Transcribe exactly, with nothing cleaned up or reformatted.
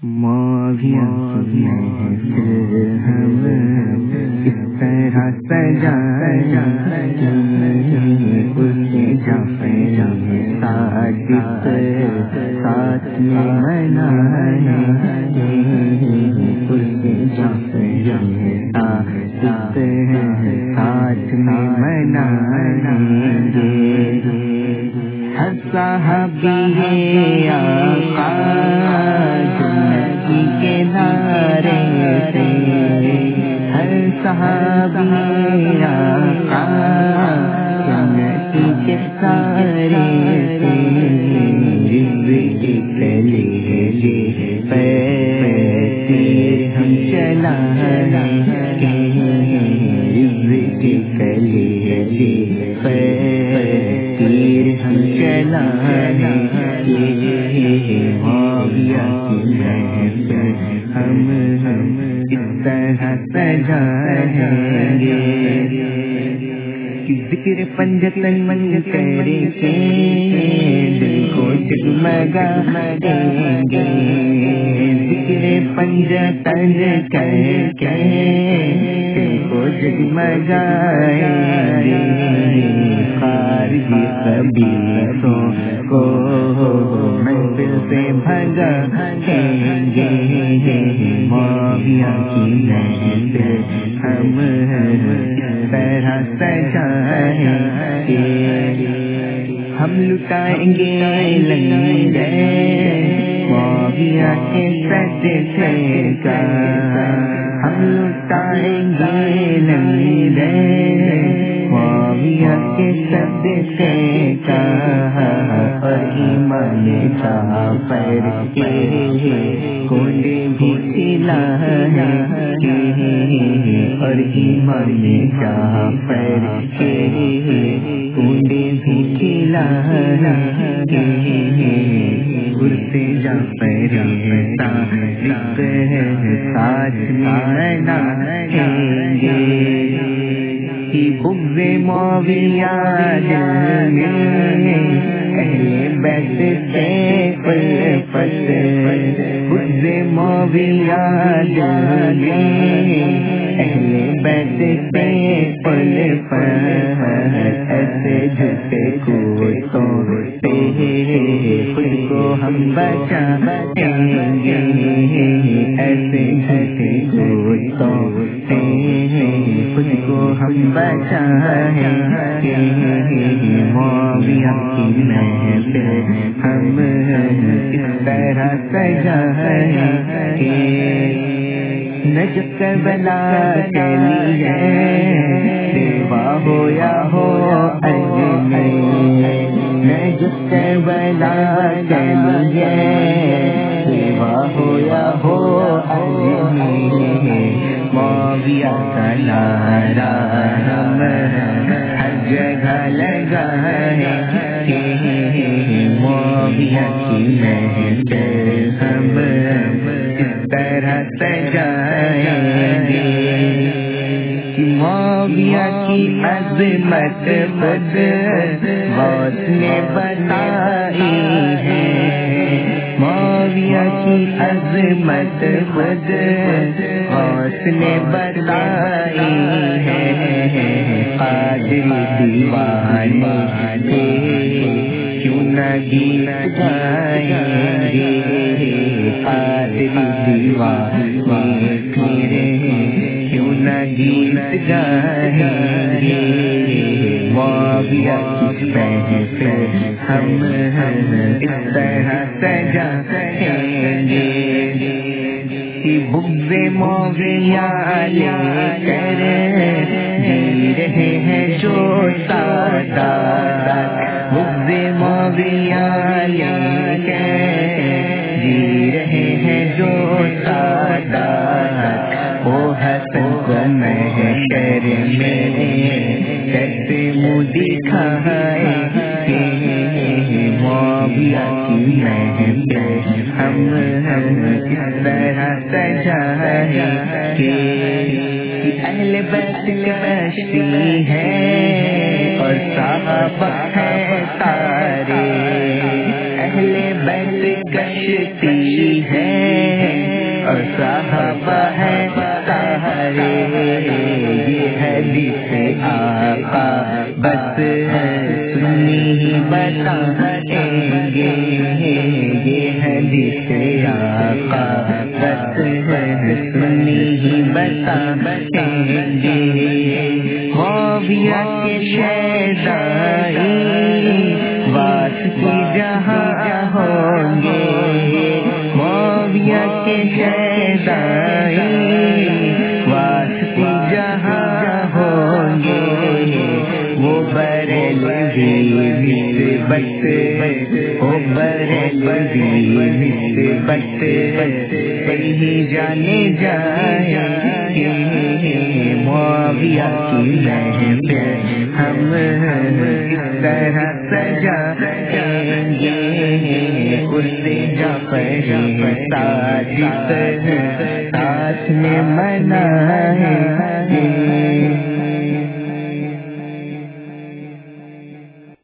معاویہ کی محفل ہم اس طرح سجایا کہ اس جعفر صادق ساتھ میں منائے، اس جعفر صادق ساتھ میں منائیں گے۔ ہر صحابی آقا جنتی کے نعرے سے، ہر صحابی آقا جنتی کے سارے سے، رزق کے لیے تیر ہم چلائیں گے، رزق کے لیے تیر ہم چلائیں گے۔ معاویہ کی محفل ہم اس طرح سجائیں گے کہ ذکر پنجتن من کرے کے دل کو جگمگا دیں گے، ذکر پنجتن کر کے دل کو جگمگائیں گے، خارجی خبیثوں کو محفل سے بھگائیں گے۔ معاویہ کی محفل ہم اس طرح سجائیں گے، ہم لٹائیں گے لنگر معاویہ کے صدقے کا، ہم لٹائیں گے لنگر معاویہ کے صدقے کا، اور ایمان جعفر کے کنڈے بھی کھلائیں گے، اور ایمان جعفر کے کنڈے بھی کھلائیں گے، عرس جعفر صادق ساتھ منائیں گے، کی بغض معاویہ دل میں اہل بیت سے الفت، بغض معاویہ دل میں اہل بیت سے الفت، ایسے جھوٹے کوتوں سے خود کو ہم بچائیں گے، ایسے جھوٹے کوتوں سے خود کو ہم بچائیں گے۔ معاویہ کی محفل ہم اس طرح سجائیں گے، نجف کربلا کے لیے سیوا ہو یا ہو اجمیر، نجف کربلا کے لیے سیوا ہو یا ہو اجمیر، معاویہ کا نعرہ ہم ہر جگہ لگائیں گے، معاویہ کی محفل ہم اس طرح سجائیں گے کہ معاویہ کی عظمت خود غوث نے بتائی ہے، معاویہ کی عظمت خود غوث نے بتائی ہے، قادری دیوانے کے کیوں نہ گیت گائیں گے، قادری دیوانے کے کیوں نہ گیت گائیں گے، معاویہ کی محفل ہم اس طرح سجائیں گے کہ بغض معاویہ لے کر جی رہے ہیں جو سادات، بغض معاویہ لے کر جی رہے ہیں جو سادات، وہ حسن کو محشر میں کیسے منہ دکھائیں گے، معاویہ کی محفل ہم اس طرح سجائیں گے، اہل بیت کشتی ہے اور صحابہ ہے تارے، اہل بیت کشتی ہے اور صحابہ ہے سارے، یہ حدیث آقا بس سنی ہی بتائیں گے، یہ حدیث آقا بس سنی ہی بتائیں گے۔ معاویہ کے شیدائی واسطی جہاں ہوں گے، معاویہ کے شیدائی واسطی جہاں ہوں گے، وہ بریلوی نسبت، وہ بریلوی نسبت صحیح جانے جائیں گے۔ معاویہ کی محفل ہم اس طرح سجائیں گے، اس جعفر صادق ساتھ میں منائیں